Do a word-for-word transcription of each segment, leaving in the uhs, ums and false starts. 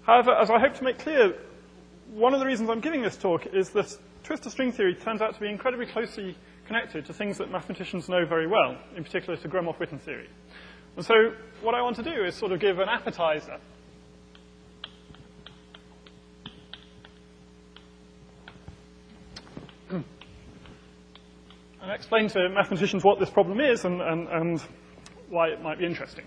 However, as I hope to make clear, one of the reasons I'm giving this talk is that twistor string theory turns out to be incredibly closely connected to things that mathematicians know very well, in particular to Gromov-Witten theory. And so what I want to do is sort of give an appetizer and explain to mathematicians what this problem is and, and, and why it might be interesting.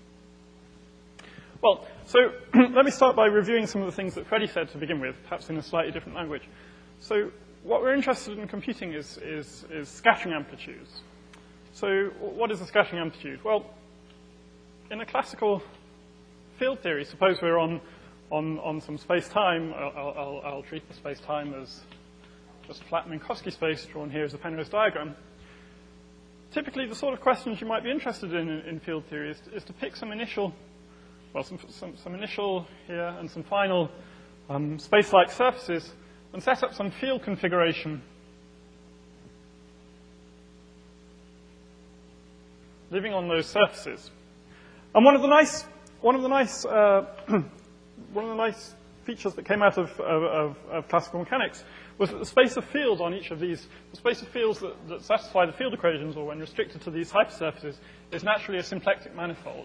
Well, so let me start by reviewing some of the things that Freddie said to begin with, perhaps in a slightly different language. So what we're interested in computing is, is, is scattering amplitudes. So what is a scattering amplitude? Well, in a classical field theory, suppose we're on, on, on some space-time. I'll, I'll, I'll treat the space-time as just flat Minkowski space drawn here as a Penrose diagram. Typically, the sort of questions you might be interested in in, in field theory is to, is to pick some initial, well, some, some, some initial here and some final um, space-like surfaces and set up some field configuration living on those surfaces. And one of the nice, one of the nice, uh, one of the nice features that came out of, of, of classical mechanics was that the space of fields on each of these, the space of fields that, that satisfy the field equations, or when restricted to these hypersurfaces, is naturally a symplectic manifold.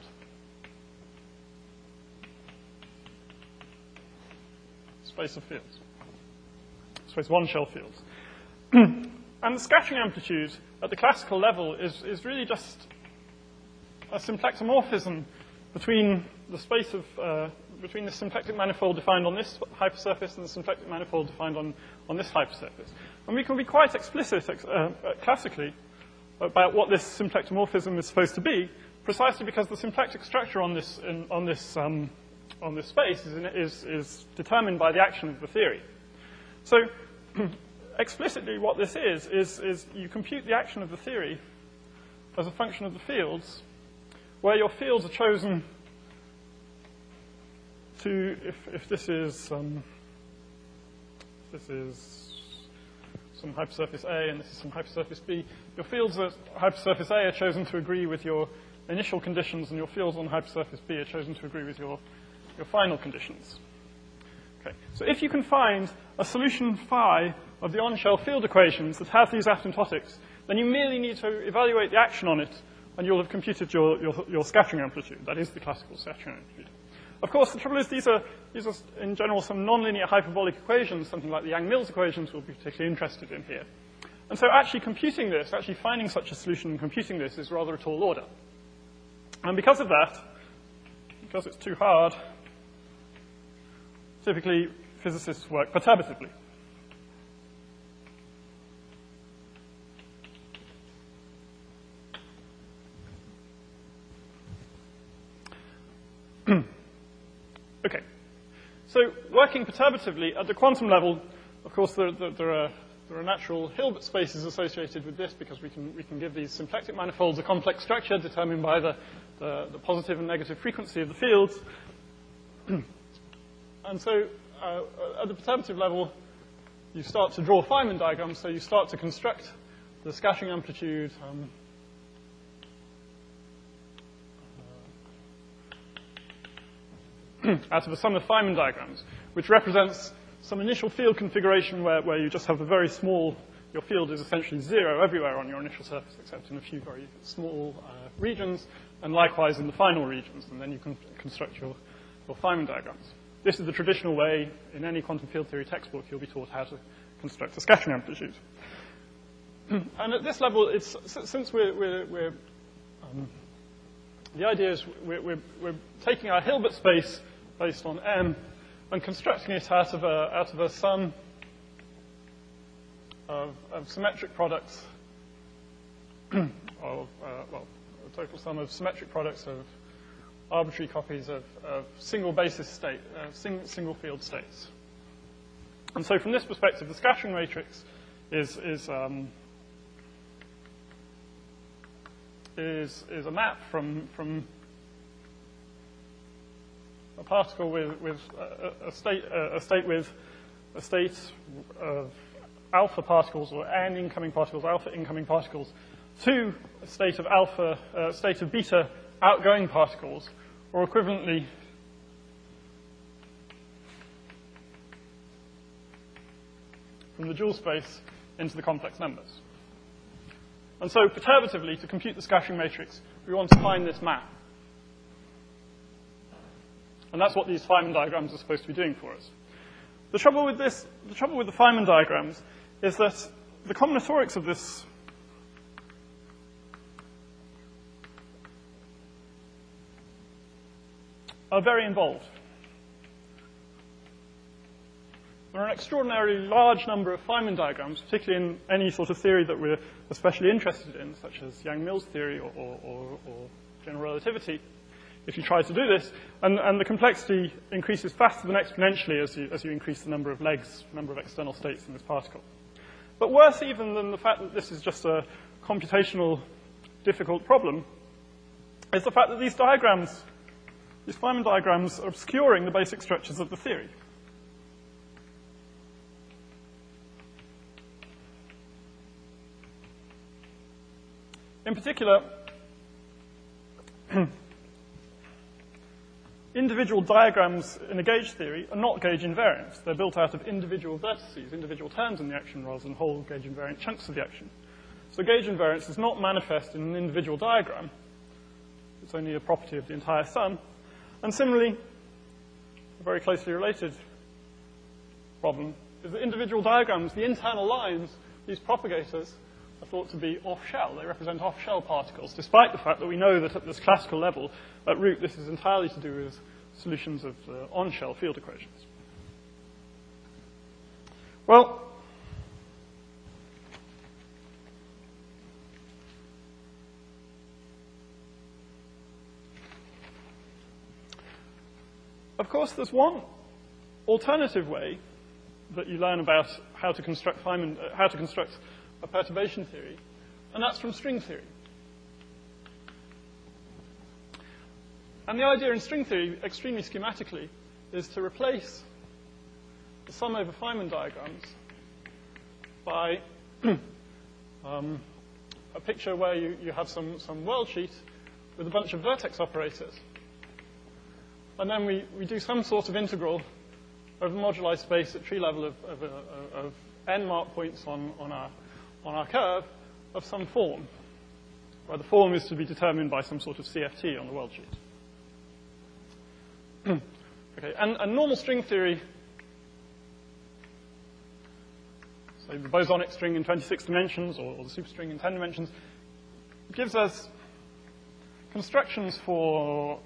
Space of fields. Space one shell fields. And the scattering amplitude at the classical level is, is really just a symplectomorphism between the space of, uh, between the symplectic manifold defined on this hypersurface and the symplectic manifold defined on, on this hypersurface. And we can be quite explicit uh, classically about what this symplectomorphism is supposed to be, precisely because the symplectic structure on this, in, on this, um, on this space is, in, is, is determined by the action of the theory. So explicitly what this is, is, is you compute the action of the theory as a function of the fields, where your fields are chosen to, if, if this is, um, this is some hypersurface A and this is some hypersurface B, your fields at hypersurface A are chosen to agree with your initial conditions, and your fields on hypersurface B are chosen to agree with your, your final conditions. Okay. So if you can find a solution phi of the on-shell field equations that have these asymptotics, then you merely need to evaluate the action on it, and you'll have computed your, your, your scattering amplitude. That is the classical scattering amplitude. Of course, the trouble is these are, these are in general, some nonlinear hyperbolic equations, something like the Yang-Mills equations we'll be particularly interested in here. And so actually computing this, actually finding such a solution and computing this is rather a tall order. And because of that, because it's too hard, typically physicists work perturbatively. Okay. So working perturbatively at the quantum level, of course, there, there, there, are, there are natural Hilbert spaces associated with this because we can, we can give these symplectic manifolds a complex structure determined by the, the, the positive and negative frequency of the fields. And so uh, at the perturbative level, you start to draw Feynman diagrams, so you start to construct the scattering amplitude um, out of a sum of Feynman diagrams, which represents some initial field configuration where, where you just have a very small, your field is essentially zero everywhere on your initial surface, except in a few very small uh, regions, and likewise in the final regions, and then you can construct your, your Feynman diagrams. This is the traditional way. In any quantum field theory textbook, you'll be taught how to construct a scattering amplitude. And at this level, it's, since we're, we're, we're um, the idea is we're, we're, we're taking our Hilbert space based on M and constructing it out of a, out of a sum of, of symmetric products of, uh, well, a total sum of symmetric products of arbitrary copies of, of single basis state, uh, sing, single field states. And so from this perspective, the scattering matrix is, is, um, is, is a map from, from a particle with, with a, a, state, a state with a state of alpha particles or n incoming particles, alpha incoming particles, to a state of alpha, uh, state of beta outgoing particles, or equivalently from the dual space into the complex numbers. And so, perturbatively, to compute the scattering matrix, we want to find this map. And that's what these Feynman diagrams are supposed to be doing for us. The trouble with this, the trouble with the Feynman diagrams is that the combinatorics of this are very involved. There are an extraordinarily large number of Feynman diagrams, particularly in any sort of theory that we're especially interested in, such as Yang-Mills theory or, or, or, or general relativity, if you try to do this. And, and the complexity increases faster than exponentially as you, as you increase the number of legs, number of external states in this particle. But worse even than the fact that this is just a computational difficult problem is the fact that these diagrams, these Feynman diagrams, are obscuring the basic structures of the theory. In particular, individual diagrams in a gauge theory are not gauge invariant. They're built out of individual vertices, individual turns in the action, rather than whole gauge invariant chunks of the action. So gauge invariance is not manifest in an individual diagram. It's only a property of the entire sum. And similarly, a very closely related problem is that individual diagrams, the internal lines, these propagators, are thought to be off-shell. They represent off-shell particles, despite the fact that we know that at this classical level, at root, this is entirely to do with solutions of the on-shell field equations. Well, of course, there's one alternative way that you learn about how to construct Feynman, uh, how to construct a perturbation theory, and that's from string theory. And the idea in string theory, extremely schematically, is to replace the sum over Feynman diagrams by um, a picture where you, you have some, some world sheet with a bunch of vertex operators. And then we, we do some sort of integral over the moduli space at tree level of, of, of, of n mark points on, on our on our curve of some form, where the form is to be determined by some sort of C F T on the world sheet. Okay, and, and normal string theory, so the bosonic string in twenty-six dimensions, or, or the superstring in ten dimensions, gives us constructions for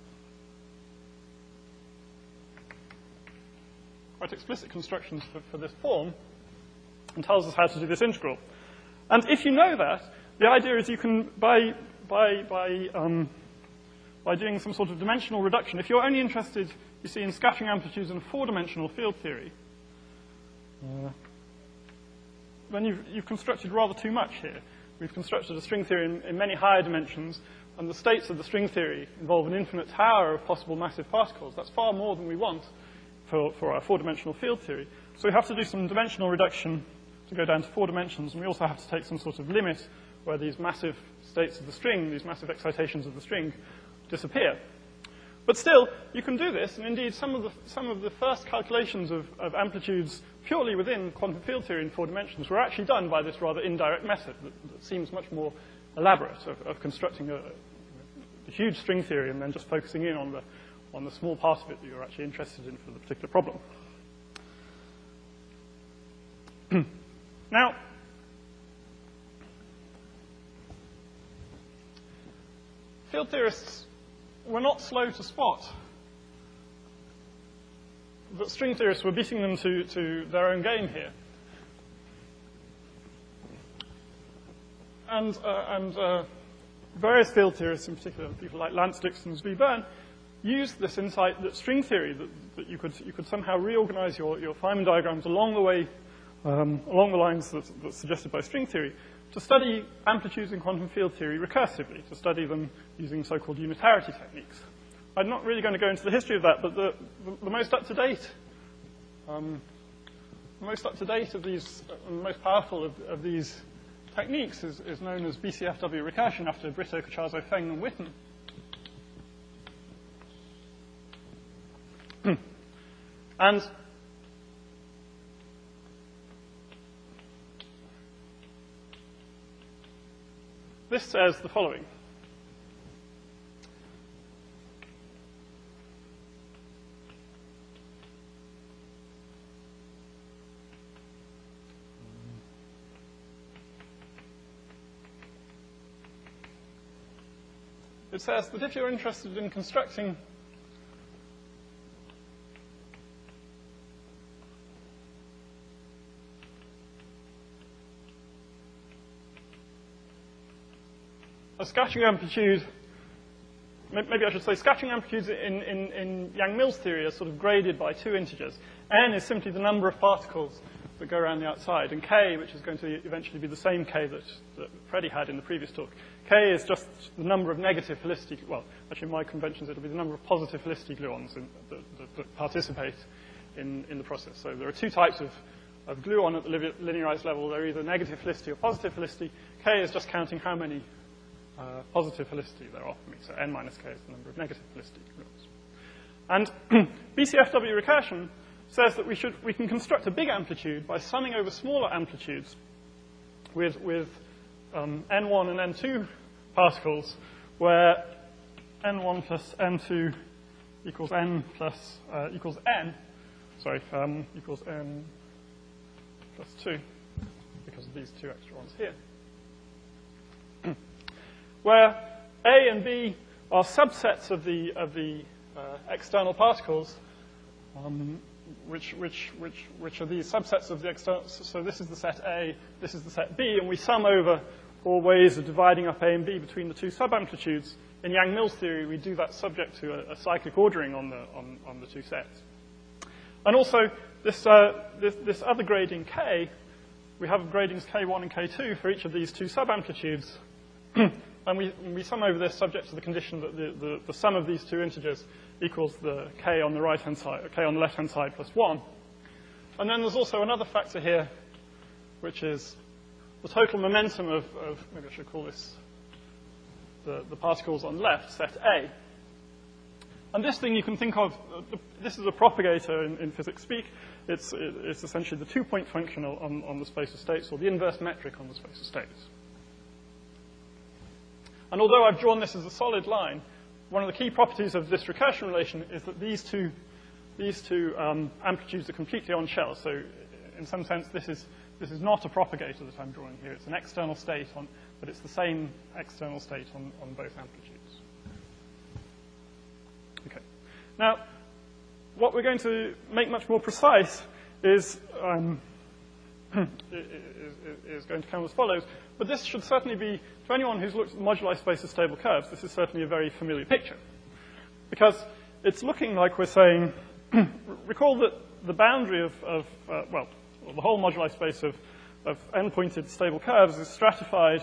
quite explicit constructions for, for this form, and tells us how to do this integral. And if you know that, the idea is you can, by, by, by, um, by doing some sort of dimensional reduction, if you're only interested, you see, in scattering amplitudes in a four-dimensional field theory, uh, then you've, you've constructed rather too much here. We've constructed a string theory in, in many higher dimensions, and the states of the string theory involve an infinite tower of possible massive particles. That's far more than we want for, for our four-dimensional field theory. So we have to do some dimensional reduction to go down to four dimensions, and we also have to take some sort of limit where these massive states of the string, these massive excitations of the string, disappear. But still, you can do this, and indeed some of the, some of the first calculations of, of amplitudes purely within quantum field theory in four dimensions were actually done by this rather indirect method that, that seems much more elaborate of, of constructing a, a huge string theory and then just focusing in on the, on the small part of it that you're actually interested in for the particular problem. Now, field theorists were not slow to spot that string theorists were beating them to, to their own game here. And, uh, and uh, various field theorists, in particular people like Lance Dixon and Zvi Byrne, used this insight that string theory, that, that you, could, you could somehow reorganize your, your Feynman diagrams along the way Um, along the lines that's, that's suggested by string theory, to study amplitudes in quantum field theory recursively, to study them using so-called unitarity techniques. I'm not really going to go into the history of that, but the, the, the most up-to-date, um, the most up-to-date of these, uh, the most powerful of, of these techniques is, is known as B C F W recursion after Brito, Cachazo, Feng, and Witten. And this says the following. It says that if you're interested in constructing a scattering amplitude, maybe I should say scattering amplitudes in, in, in Yang-Mills theory are sort of graded by two integers. N is simply the number of particles that go around the outside, and K, which is going to eventually be the same K that, that Freddie had in the previous talk, K is just the number of negative Felicity, well, actually in my conventions it'll be the number of positive Felicity gluons in, that, that, that participate in, in the process. So there are two types of, of gluon at the linearized level. They're either negative Felicity or positive Felicity. K is just counting how many uh, positive Felicity there are for me. So N minus K is the number of negative Felicity gluons. And B C F W recursion says that we, should, we can construct a big amplitude by summing over smaller amplitudes with, with um, N one and N two particles, where N one plus N two equals N plus uh, equals N, sorry, um, equals N plus two, because of these two extra ones here. Where A and B are subsets of the, of the uh, external particles, um, Which, which, which, which are these subsets of the external. So this is the set A, this is the set B, and we sum over all ways of dividing up A and B between the two subamplitudes. In Yang-Mills theory, we do that subject to a, a cyclic ordering on the, on, on the two sets. And also, this, uh, this, this other grading K, we have gradings K one and K two for each of these two subamplitudes. And we, we sum over this subject to the condition that the, the, the sum of these two integers equals the K on the right-hand side, or K on the left-hand side plus one. And then there's also another factor here, which is the total momentum of, of maybe I should call this the, the particles on left, set A. And this thing you can think of, uh, this is a propagator in, in physics speak. It's, it, it's essentially the two-point function on, on the space of states, or the inverse metric on the space of states. And although I've drawn this as a solid line, one of the key properties of this recursion relation is that these two, these two um, amplitudes are completely on shell. So in some sense, this is, this is not a propagator that I'm drawing here. It's an external state, on, but it's the same external state on, on both amplitudes. Okay. Now, what we're going to make much more precise is, um, is, is going to come as follows. But this should certainly be, to anyone who's looked at the moduli space of stable curves, this is certainly a very familiar picture. Because it's looking like we're saying, recall that the boundary of, of uh, well, the whole moduli space of, of n-pointed stable curves is stratified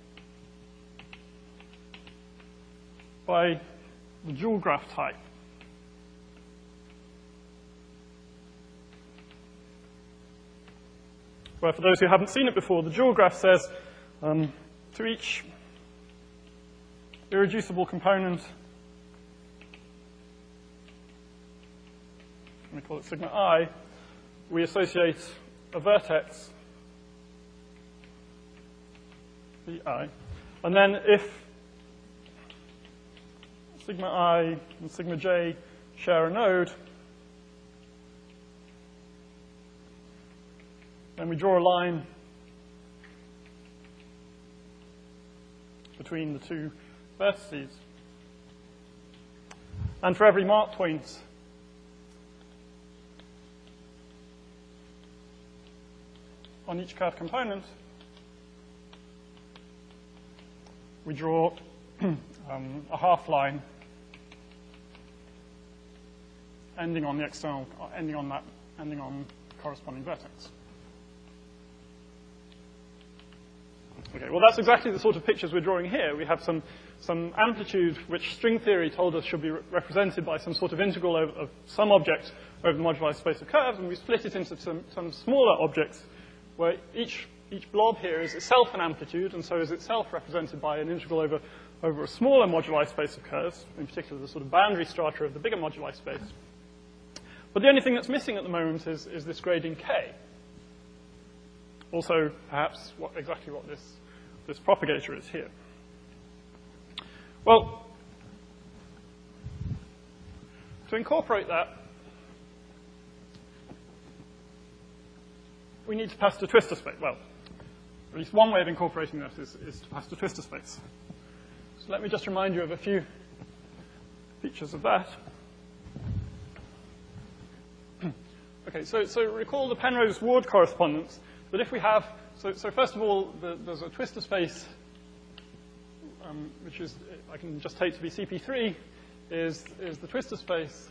by the dual graph type. Where, for those who haven't seen it before, the dual graph says, Um, to each irreducible component, let me call it sigma I, we associate a vertex, Vi, and then if sigma I and sigma j share a node, then we draw a line between the two vertices. And for every mark point, on each curved component, we draw um, a half line ending on the external, ending on that, ending on corresponding vertex. Okay, well, that's exactly the sort of pictures we're drawing here. We have some, some amplitude which string theory told us should be re represented by some sort of integral of, of some object over the moduli space of curves, and we split it into some, some smaller objects where each, each blob here is itself an amplitude, and so is itself represented by an integral over, over a smaller moduli space of curves, in particular the sort of boundary strata of the bigger moduli space. But the only thing that's missing at the moment is, is this grading K. Also, perhaps, what, exactly what this, this propagator is here. Well, to incorporate that, we need to pass to twistor space. Well, at least one way of incorporating that is, is to pass to twistor space. So let me just remind you of a few features of that. Okay, so, so recall the Penrose-Ward correspondence, that if we have, so, so first of all, the, there's a twistor space, um, which is, I can just take to be C P three, is, is the twistor space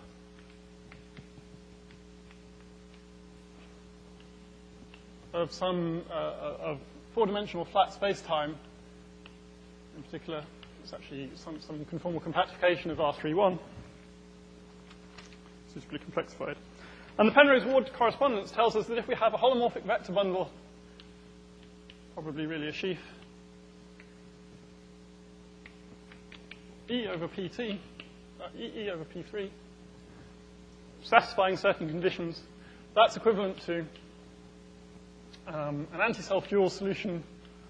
of some, uh, of four-dimensional flat space-time. In particular, it's actually some, some conformal compactification of R three one, suitably complexified. And the Penrose-Ward correspondence tells us that if we have a holomorphic vector bundle, probably really a sheaf, E over P T, uh, E, E over P three, satisfying certain conditions, that's equivalent to um, an anti-self dual solution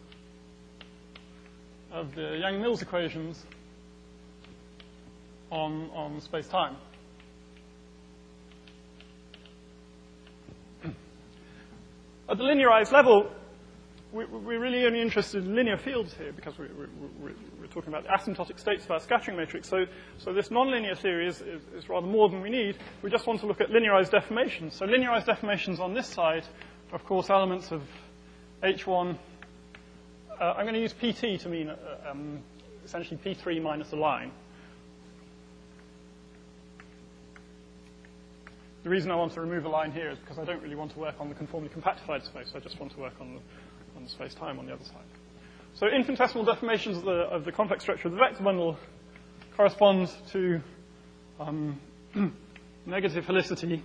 of the Yang-Mills equations on, on space-time. At the linearized level, we, we're really only interested in linear fields here because we, we, we, we're talking about the asymptotic states of our scattering matrix. So, so this nonlinear theory is, is, is rather more than we need. We just want to look at linearized deformations. So linearized deformations on this side are, of course, elements of H one. Uh, I'm going to use P T to mean uh, um, essentially P three minus a line. The reason I want to remove a line here is because I don't really want to work on the conformally compactified space. I just want to work on the, on the space-time on the other side. So infinitesimal deformations of the, of the complex structure of the vector bundle correspond to um, negative helicity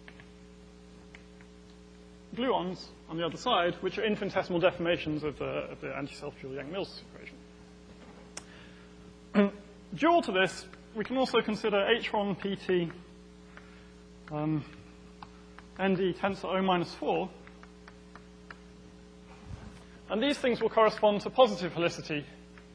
gluons on the other side, which are infinitesimal deformations of the, of the anti-self-dual Yang-Mills equation. Dual to this, we can also consider H one P T Um, N D tensor O minus four. And these things will correspond to positive helicity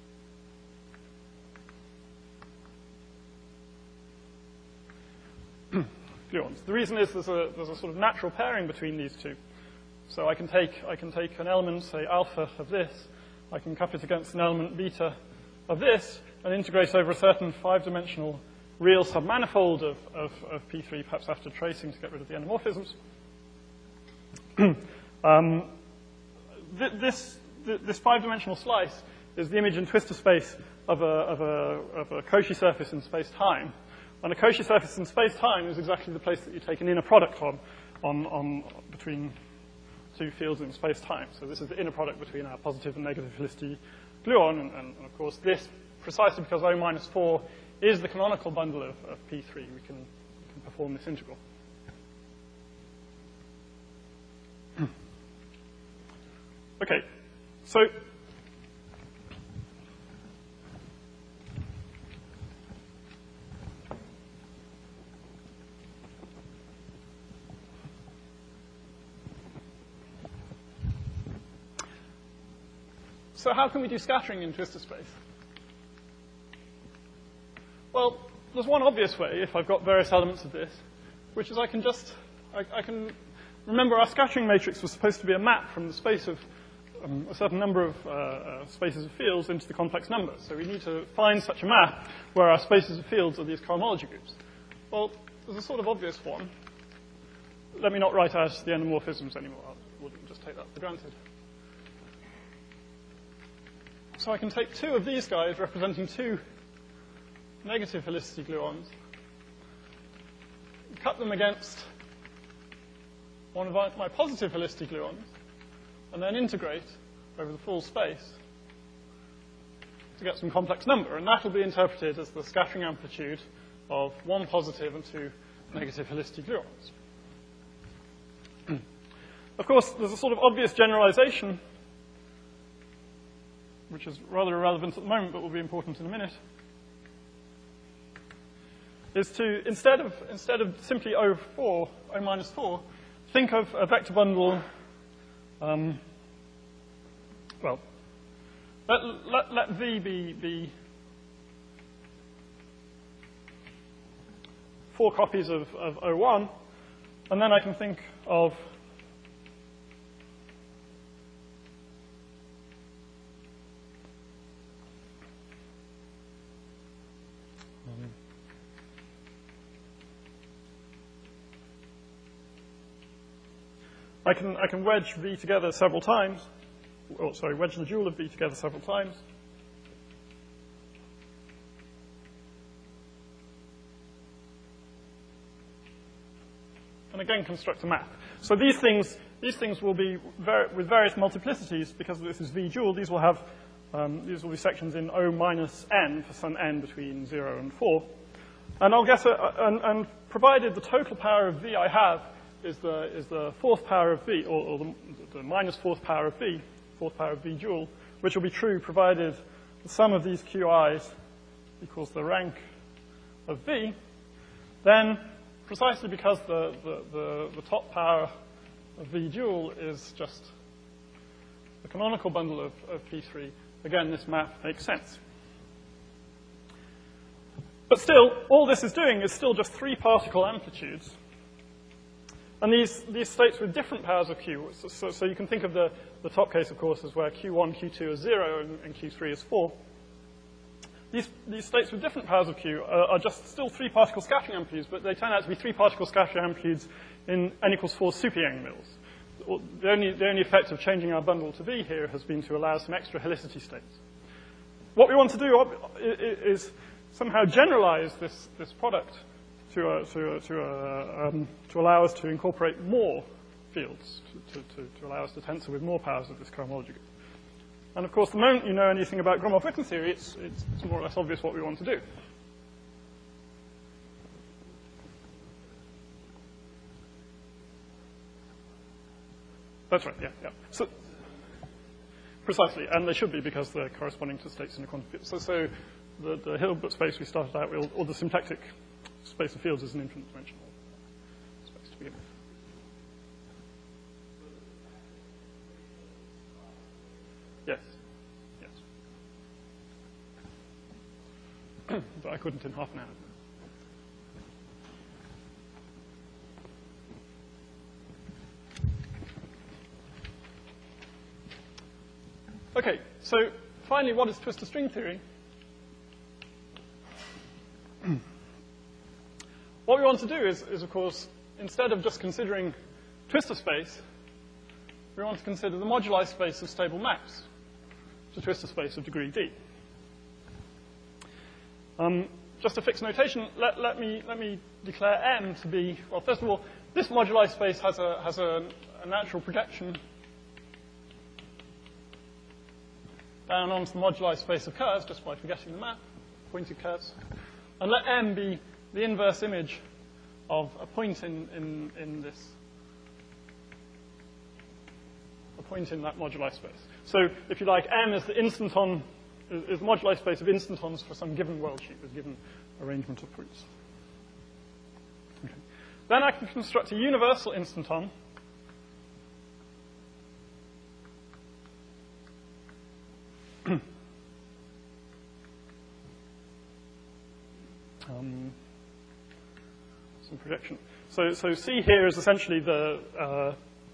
gluons. The reason is there's a, there's a sort of natural pairing between these two. So I can take, I can take an element, say alpha of this, I can cup it against an element beta of this, and integrate over a certain five-dimensional real submanifold of, of, of P three, perhaps after tracing to get rid of the endomorphisms. um, th this, th this five-dimensional slice is the image in twistor space of a, of a, of a Cauchy surface in space-time. And a Cauchy surface in space-time is exactly the place that you take an inner product on, on, on between two fields in space-time. So this is the inner product between our positive and negative helicity gluon, and, and, and of course this, precisely because O minus four is the canonical bundle of, of P three, we can, we can perform this integral. Okay, so so how can we do scattering in twistor space? Well, there's one obvious way if I've got various elements of this, which is I can just, I, I can, remember our scattering matrix was supposed to be a map from the space of um, a certain number of uh, uh, spaces of fields into the complex number. So we need to find such a map where our spaces of fields are these cohomology groups. Well, there's a sort of obvious one. Let me not write out the endomorphisms anymore. I'll, we'll just take that for granted. So I can take two of these guys representing two negative helicity gluons, cut them against one of my positive helicity gluons, and then integrate over the full space to get some complex number. And that will be interpreted as the scattering amplitude of one positive and two negative helicity gluons. Of course, there's a sort of obvious generalization, which is rather irrelevant at the moment, but will be important in a minute, is to, instead of, instead of simply O four, O minus four, think of a vector bundle, um, well, let, let, let V be, be four copies of, of O one, and then I can think of um, I can I can wedge V together several times. Oh, sorry, wedge the dual of V together several times. And again, construct a map. So these things, these things will be ver with various multiplicities, because this is V dual. These will have, um, these will be sections in O minus n for some n between zero and four. And I'll guess, a, and, and provided the total power of V I have is the is the fourth power of V, or, or the, the minus fourth power of V, fourth power of V dual, which will be true provided the sum of these Q I's equals the rank of V, then precisely because the, the, the, the top power of V dual is just the canonical bundle of, of P three, again, this map makes sense. But still, all this is doing is still just three particle amplitudes. And these, these states with different powers of Q, so, so, so you can think of the, the top case, of course, as where Q one, Q two is zero, and, and Q three is four. These, these states with different powers of Q are, are just still three particle scattering amplitudes, but they turn out to be three particle scattering amplitudes in n equals four super-Yang mills. The only, the only effect of changing our bundle to V here has been to allow some extra helicity states. What we want to do is somehow generalize this, this product to, a, to, a, to, a, um, to allow us to incorporate more fields, to, to, to, to allow us to tensor with more powers of this cohomology group. And of course, the moment you know anything about Gromov-Witten theory, it's, it's, it's more or less obvious what we want to do. That's right, yeah, yeah. So, precisely, and they should be because they're corresponding to states in a quantum field. So, so the, the Hilbert space we started out with, or the symplectic space of fields, is an infinite dimensional space to begin with. Yes, yes. But I couldn't in half an hour. Okay, so finally, what is twistor string theory? What we want to do is, is, of course, instead of just considering twistor space, we want to consider the moduli space of stable maps to twistor space of degree D. Um, just a fixed notation, let, let, me, let me declare M to be, well, first of all, this moduli space has a, has a, a natural projection down onto the moduli space of curves, just by forgetting the map, pointed curves. And let M be the inverse image of a point in, in, in this, a point in that moduli space. So if you like, M is the instanton, is, is the moduli space of instantons for some given world sheet with given arrangement of points. Okay. Then I can construct a universal instanton Um, some projection. So, so C here is essentially the, uh,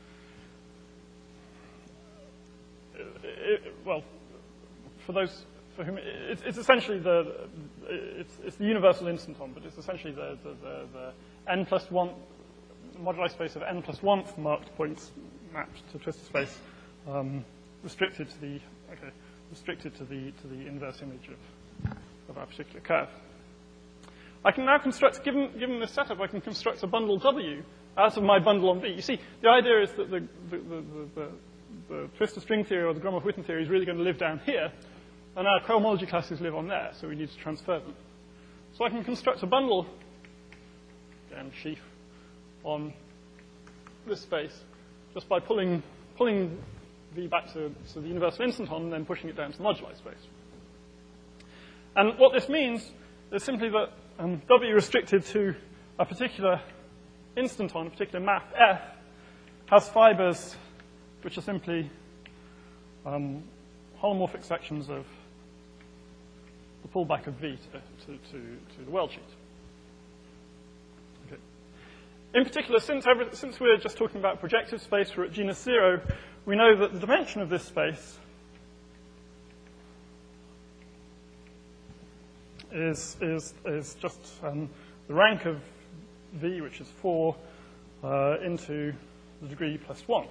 it, well, for those for whom, it, it's essentially the, it's, it's the universal instanton, but it's essentially the, the, the, the n plus one, moduli space of n plus one marked points mapped to twistor space, um, restricted to the, okay, restricted to the, to the inverse image of, of our particular curve. I can now construct, given, given this setup, I can construct a bundle W out of my bundle on V. You see, the idea is that the, the, the, the, the twistor string theory or the Gromov-Witten theory is really going to live down here, and our cohomology classes live on there, so we need to transfer them. So I can construct a bundle, again, sheaf, on this space, just by pulling, pulling V back to, to the universal instanton and then pushing it down to the moduli space. And what this means is simply that Um, W restricted to a particular instanton, a particular map F, has fibers which are simply um, holomorphic sections of the pullback of V to, to, to, to the world sheet. in particular, since, every, since we're just talking about projective space, we're at genus zero, we know that the dimension of this space is, is, is just um, the rank of V, which is four, uh, into the degree plus one.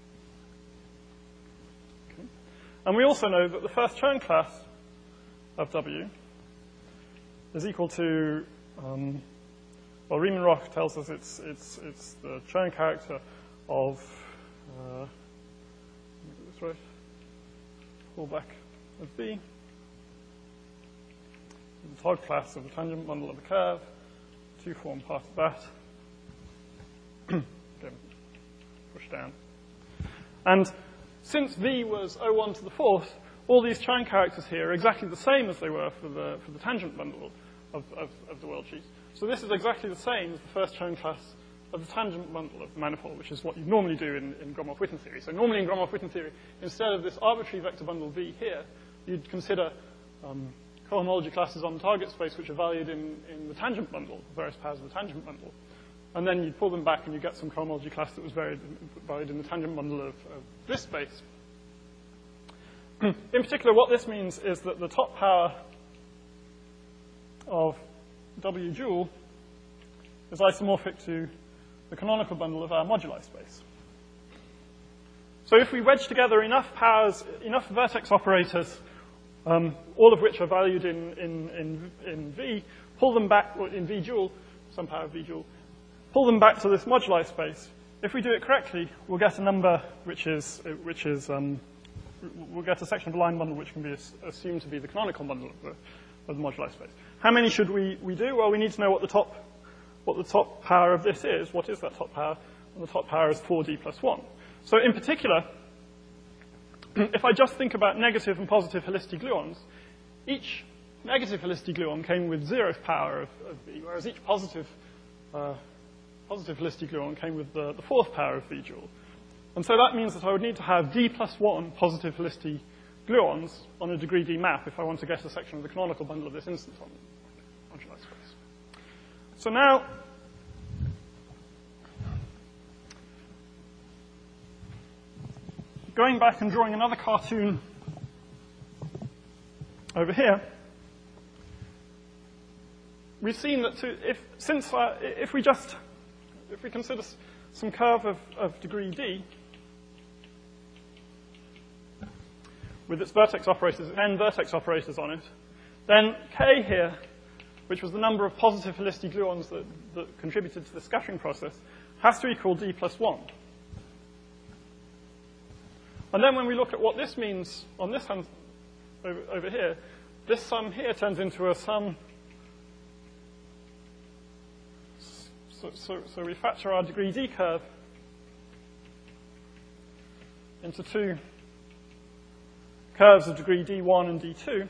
Okay. And we also know that the first Chern class of W is equal to, um, well, Riemann-Roch tells us it's, it's, it's the Chern character of, uh, let me get this right, fallback of V, the Todd class of the tangent bundle of a curve, two form part of that. Again, push down. And since V was O one to the fourth, all these Chern characters here are exactly the same as they were for the, for the tangent bundle of, of, of the world sheet. So this is exactly the same as the first Chern class of the tangent bundle of the manifold, which is what you normally do in, in Gromov-Witten theory. So normally in Gromov-Witten theory, instead of this arbitrary vector bundle V here, you'd consider um, cohomology classes on the target space which are valued in, in the tangent bundle, various powers of the tangent bundle. And then you'd pull them back and you get some cohomology class that was valued, valued in the tangent bundle of, of this space. In particular, what this means is that the top power of W joule is isomorphic to the canonical bundle of our moduli space. So if we wedge together enough powers, enough vertex operators, um, all of which are valued in, in, in, in V, pull them back, or in V joule, some power of V joule, pull them back to this moduli space. If we do it correctly, we'll get a number which is, which is um, we'll get a section of the line bundle which can be assumed to be the canonical bundle of the, of the moduli space. How many should we, we do? Well, we need to know what the top what the top power of this is. What is that top power? And the top power is four D plus one. So in particular, if I just think about negative and positive Helicity gluons, each negative Helicity gluon came with zeroth power of, of V, whereas each positive uh, positive Helicity gluon came with the, the fourth power of V joule. And so that means that I would need to have D plus one positive Helicity gluons on a degree D map if I want to get a section of the canonical bundle of this instance on moduli space. So now, going back and drawing another cartoon over here, we've seen that to, if, since, uh, if we just, if we consider some curve of, of degree D, with its vertex operators, n vertex operators on it, then K here, which was the number of positive Helicity gluons that, that contributed to the scattering process, has to equal D plus one. And then when we look at what this means on this hand over, over here, this sum here turns into a sum. So, so, so we factor our degree D curve into two curves of degree D one and D two,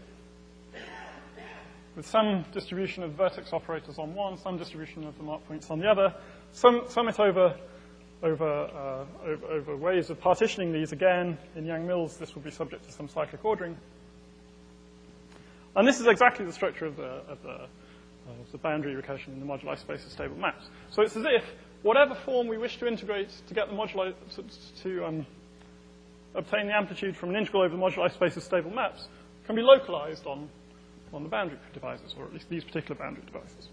with some distribution of vertex operators on one, some distribution of the mark points on the other, sum, sum it over, over, uh, over, over ways of partitioning these. Again, in Yang-Mills, this will be subject to some cyclic ordering. And this is exactly the structure of the, of the, of the boundary recursion in the moduli space of stable maps. So it's as if whatever form we wish to integrate to get the moduli, to, to um, obtain the amplitude from an integral over the moduli space of stable maps can be localized on on the boundary devices, or at least these particular boundary devices.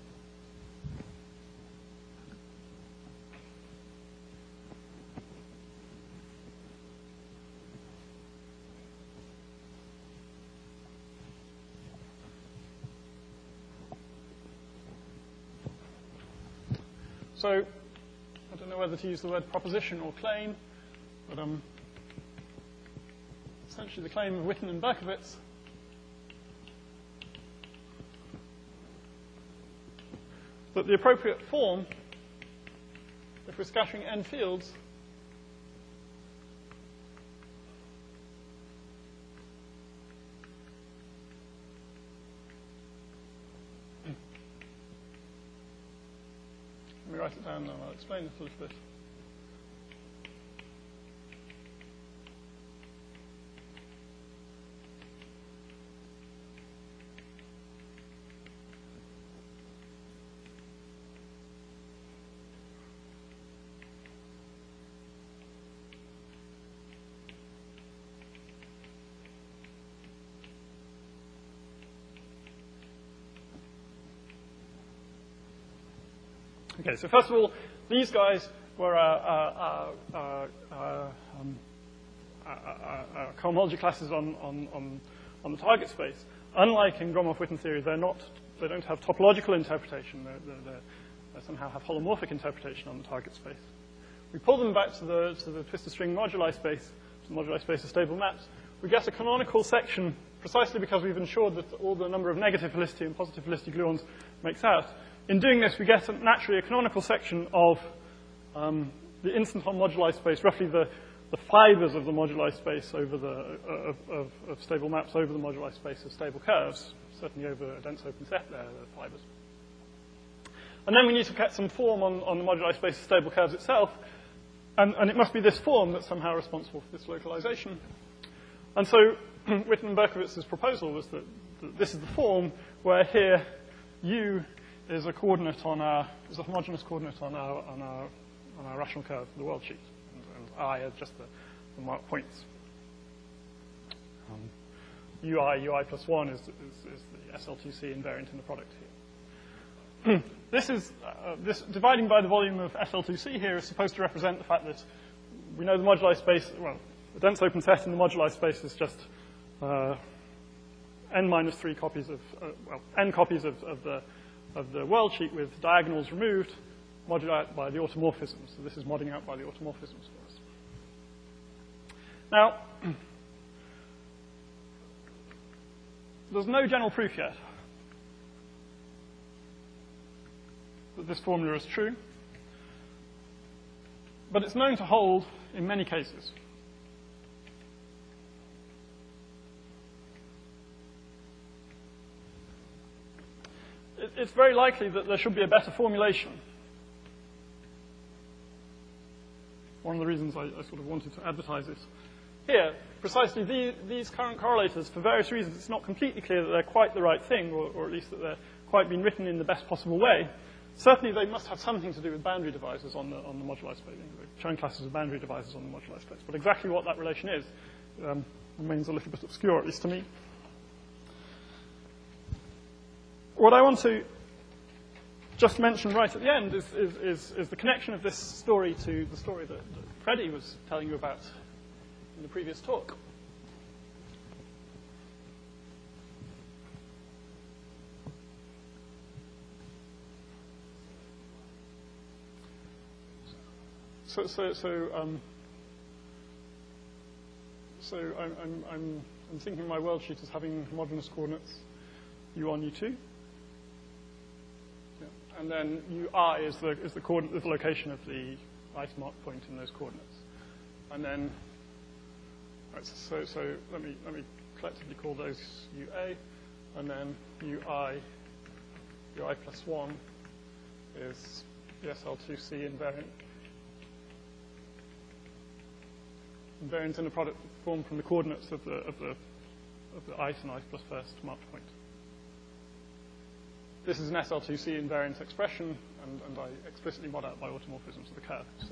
So, I don't know whether to use the word proposition or claim, but um, essentially the claim of Witten and Berkovitz that the appropriate form, if we're scattering n fields, let me write it down now, I'll explain it a little bit. Okay, so first of all, these guys were uh, uh, uh, uh, uh, um, uh, uh, uh, cohomology classes on, on, on, on the target space. Unlike in Gromov-Witten theory, they're not, they don't have topological interpretation. They're, they're, they're, they somehow have holomorphic interpretation on the target space. We pull them back to the, to the twistor string moduli space, to the moduli space of stable maps. We get a canonical section precisely because we've ensured that all the number of negative helicity and positive helicity gluons makes out. In doing this, we get a, naturally a canonical section of um, the instanton moduli space, roughly the, the fibers of the moduli space over the, uh, of, of, of stable maps over the moduli space of stable curves, certainly over a dense open set there, the fibers. And then we need to get some form on, on the moduli space of stable curves itself, and, and it must be this form that's somehow responsible for this localization. And so Witten and Berkowitz's proposal was that, that this is the form where here U is a coordinate on our, is a homogeneous coordinate on our, on our, on our rational curve for the world sheet, and, and I are just the, the marked points. Um, Ui, Ui plus one is, is, is the S L two C invariant in the product here. This is, uh, this dividing by the volume of S L two C here is supposed to represent the fact that we know the moduli space, well, the dense open set in the moduli space is just uh, n minus three copies of, uh, well, n copies of, of, the, of the world sheet with diagonals removed, modded out by the automorphisms. So this is modding out by the automorphisms for us. Now, there's no general proof yet that this formula is true, but it's known to hold in many cases. It's very likely that there should be a better formulation. One of the reasons I, I sort of wanted to advertise this. Here, precisely the, these current correlators, for various reasons, it's not completely clear that they're quite the right thing, or, or at least that they're quite been written in the best possible way. Certainly they must have something to do with boundary divisors on the, on the moduli space, Choan classes of boundary divisors on the moduli space. But exactly what that relation is um, remains a little bit obscure, at least to me. What I want to just mention right at the end is, is, is, is the connection of this story to the story that, that Freddie was telling you about in the previous talk. So, so, so, um, so I'm, I'm, I'm, I'm thinking my world sheet as having homogeneous coordinates U one, U two. And then U I is the, is the, coordinate, is the location of the ice mark point in those coordinates. And then, right, so, so let me, let me collectively call those U A, and then U I, U I plus one is the S L two C invariant. Invariant in a product formed from the coordinates of the, of the, of the ice and ice plus first marked point. This is an S L two C invariant expression, and, and I explicitly mod out by automorphisms of the curve. So.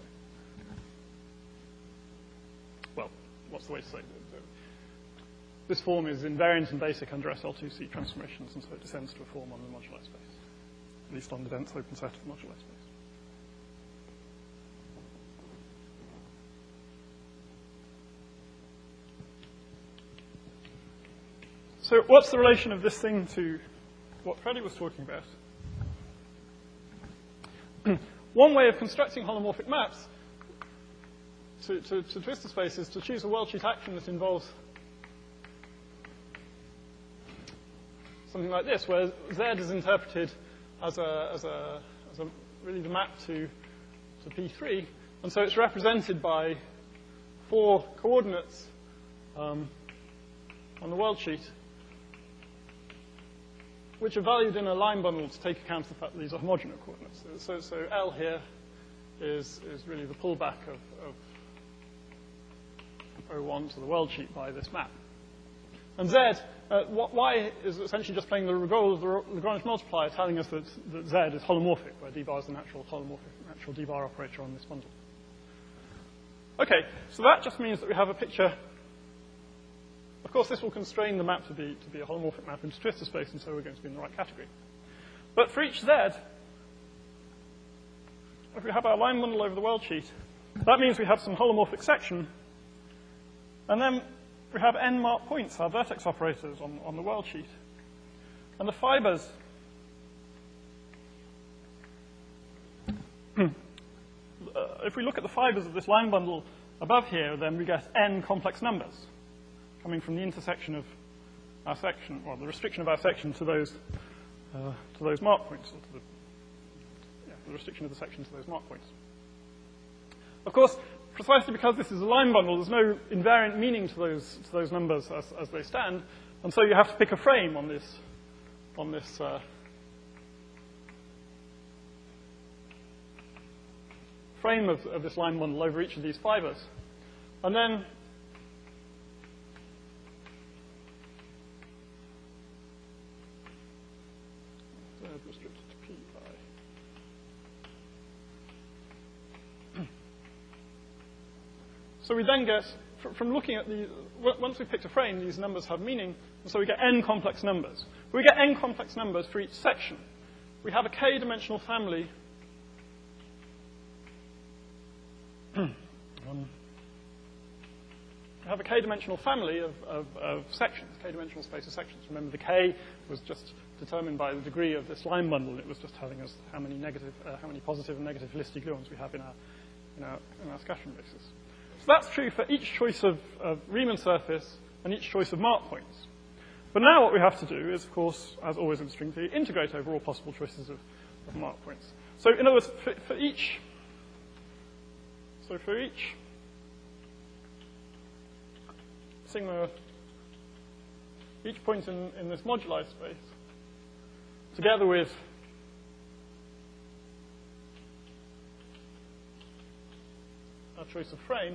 Well, what's the way to say it? This form is invariant and basic under S L two C transformations, and so it descends to a form on the moduli space, at least on the dense open set of the moduli space. So what's the relation of this thing to what Freddie was talking about? One way of constructing holomorphic maps to, to, to twistor space is to choose a world sheet action that involves something like this, where Z is interpreted as a, as a, as a really the map to, to P three, and so it's represented by four coordinates um, on the world sheet, which are valued in a line bundle to take account of the fact that these are homogeneous coordinates. So, so L here is, is really the pullback of, of O one to the world sheet by this map. And Z, uh, what, Y is essentially just playing the role of the Lagrange multiplier, telling us that, that Z is holomorphic, where D bar is the natural holomorphic, natural D bar operator on this bundle. Okay, so that just means that we have a picture. Of course, this will constrain the map to be, to be a holomorphic map into twistor space, and so we're going to be in the right category. But for each Z, if we have our line bundle over the world sheet, that means we have some holomorphic section. And then we have n marked points, our vertex operators on, on the world sheet. And the fibers uh, if we look at the fibers of this line bundle above here, then we get n complex numbers coming from the intersection of our section, well, the restriction of our section to those uh, to those mark points, or to the, yeah, the restriction of the section to those mark points. Of course, precisely because this is a line bundle, there's no invariant meaning to those to those numbers as, as they stand, and so you have to pick a frame on this on this. Uh, frame of, of this line bundle over each of these fibers. And then restricted to P I. So we then get, from looking at the, once we've picked a frame, these numbers have meaning, and so we get n complex numbers. We get n complex numbers for each section. We have a k-dimensional family Um, we have a k-dimensional family of, of, of sections, k-dimensional space of sections. Remember, the k was just determined by the degree of this line bundle. It was just telling us how many negative, uh, how many positive and negative Felicity gluons we have in our, in our, in our scattering basis. So that's true for each choice of, of Riemann surface and each choice of mark points. But now what we have to do is, of course, as always in string theory, integrate over all possible choices of, of mark points. So in other words, for, for each So for each sigma, each point in, in this moduli space, together with our choice of frame,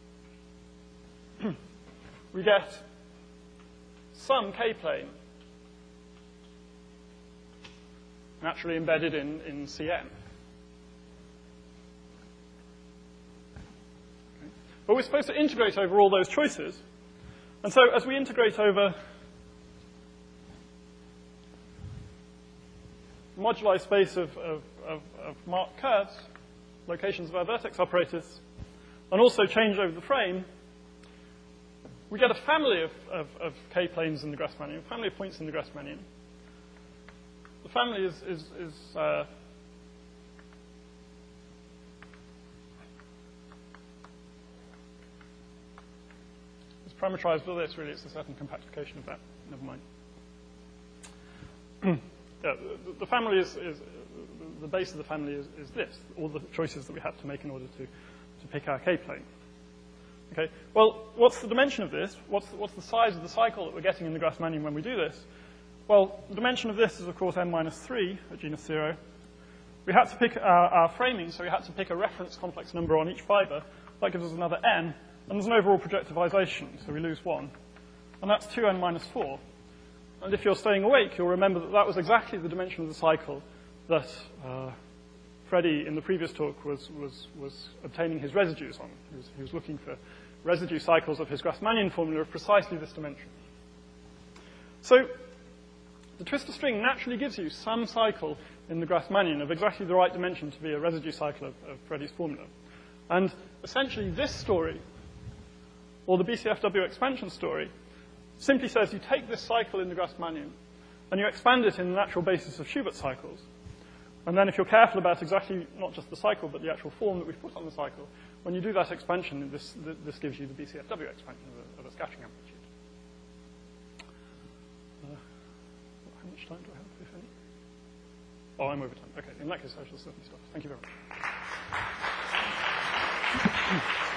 we get some k-plane naturally embedded in, in C N. But we're supposed to integrate over all those choices. And so as we integrate over moduli space of, of, of, of marked curves, locations of our vertex operators, and also change over the frame, we get a family of, of, of k-planes in the Grassmannian, a family of points in the Grassmannian. The family is, is, is uh, parameterized with this, really. It's a certain compactification of that. Never mind. yeah, the, the family is, is, the base of the family is, is this, all the choices that we have to make in order to, to pick our k-plane. Okay, well, what's the dimension of this? What's the, what's the size of the cycle that we're getting in the Grassmannian when we do this? Well, the dimension of this is, of course, n minus three at genus zero. We had to pick our, our framing, so we had to pick a reference complex number on each fiber. That gives us another n. And there's an overall projectivization, so we lose one. And that's two n minus four. And if you're staying awake, you'll remember that that was exactly the dimension of the cycle that uh, Freddie in the previous talk was, was, was obtaining his residues on. He was, he was looking for residue cycles of his Grassmannian formula of precisely this dimension. So the twistor string naturally gives you some cycle in the Grassmannian of exactly the right dimension to be a residue cycle of, of Freddie's formula. And essentially this story, or the B C F W expansion story, simply says you take this cycle in the Grassmannian and you expand it in the natural basis of Schubert cycles. And then if you're careful about exactly not just the cycle, but the actual form that we've put on the cycle, when you do that expansion, this, this gives you the B C F W expansion of a, of a scattering amplitude. Uh, how much time do I have, if any? Oh, I'm over time. Okay, in that case, I shall certainly stop. Thank you very much.